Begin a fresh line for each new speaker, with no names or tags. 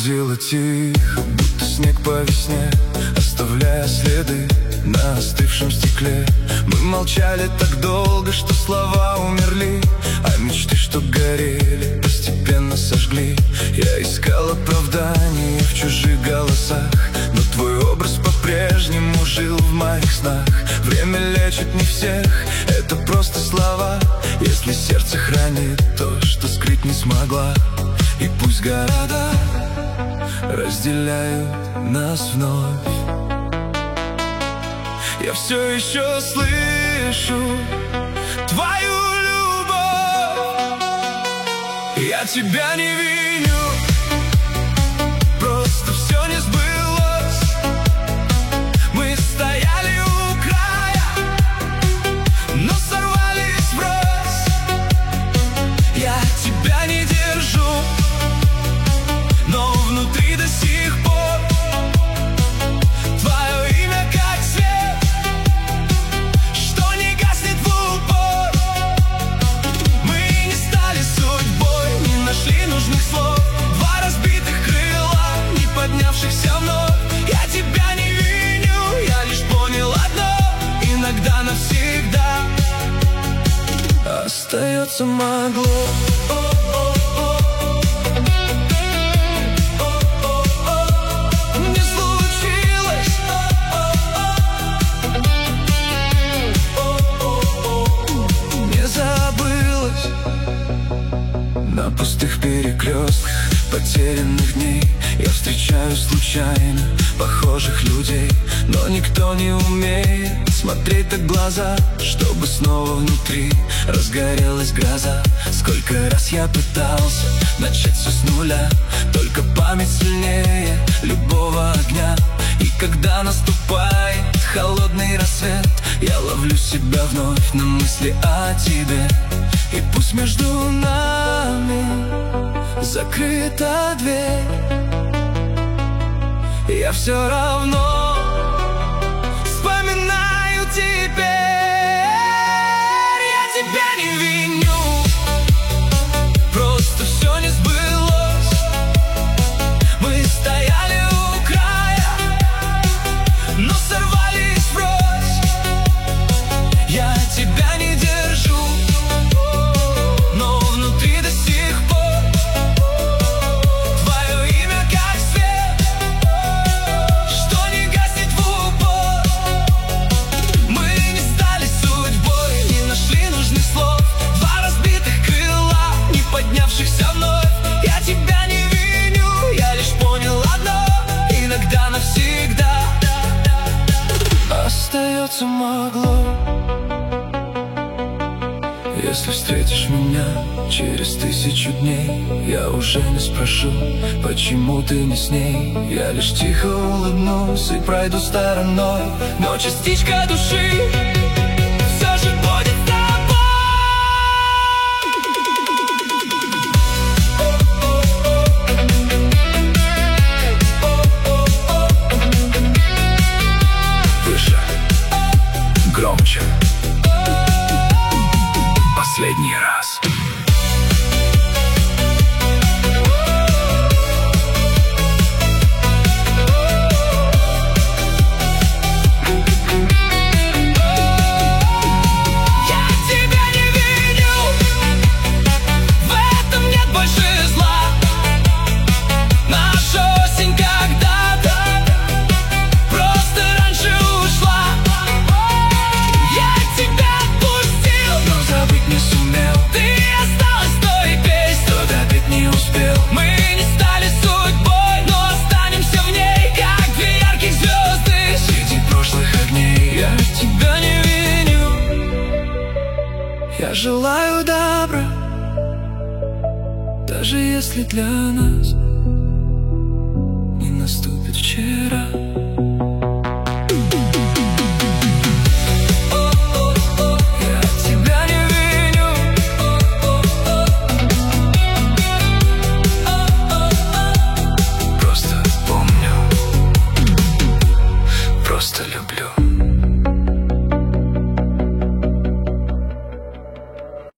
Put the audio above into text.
Уходила тихо, будто снег по весне, оставляя следы на остывшем стекле. Мы молчали так долго, что слова умерли, а мечты, что горели, постепенно сожгли. Я искал оправдание в чужих голосах, но твой образ по-прежнему жил в моих снах. Время лечит не всех, это просто слова. Если сердце хранит то, что скрыть не смогла. И пусть города разделяют нас вновь, я все еще слышу твою любовь. Я тебя не виню, просто все не сбылось. Мы стояли у края, но сорвались врозь. Я тебя не держу, но внутри до сих пор твое имя как свет, что не гаснет в упор. Мы не стали судьбой, не нашли нужных слов. Два разбитых крыла, не поднявшихся вновь. Я тебя не виню, я лишь понял одно: иногда навсегда остается могло. На пустых перекрестках потерянных дней я встречаю случайно похожих людей, но никто не умеет смотреть так в глаза, чтобы снова внутри разгорелась гроза. Сколько раз я пытался начать все с нуля, только память сильнее любого огня. И когда наступает холодный рассвет, я ловлю себя вновь на мысли о тебе. И пусть между нами закрыта дверь, я все равно вспоминаю теперь. Я тебя не виню, просто все не сбылось. Мы стояли у края, но сорвались врозь. Я тебя не держу, но внутри до сих пор твое имя как свет, что не гаснет в упор. Мы не стали судьбой, не нашли нужных слов. Два разбитых крыла, не поднявшихся вновь. Я тебя не виню, я лишь понял одно: иногда навсегда остается могло. Если встретишь меня через 1000 дней, я уже не спрошу, почему ты не с ней. Я лишь тихо улыбнусь и пройду стороной, но частичка души все же будет с тобой. Выше, громче, последний раз. Я тебя не виню, в этом нет больше зла. Наша осень когда-то просто раньше ушла. Я тебя отпустил, но забыть не сумел. Ты осталась той песней, кто допеть не успел. Мы не стали судьбой, но останемся в ней, как две ярких звезды среди прошлых огней. Я тебя не виню, я желаю добра, даже если для нас не наступит вчера. Просто люблю.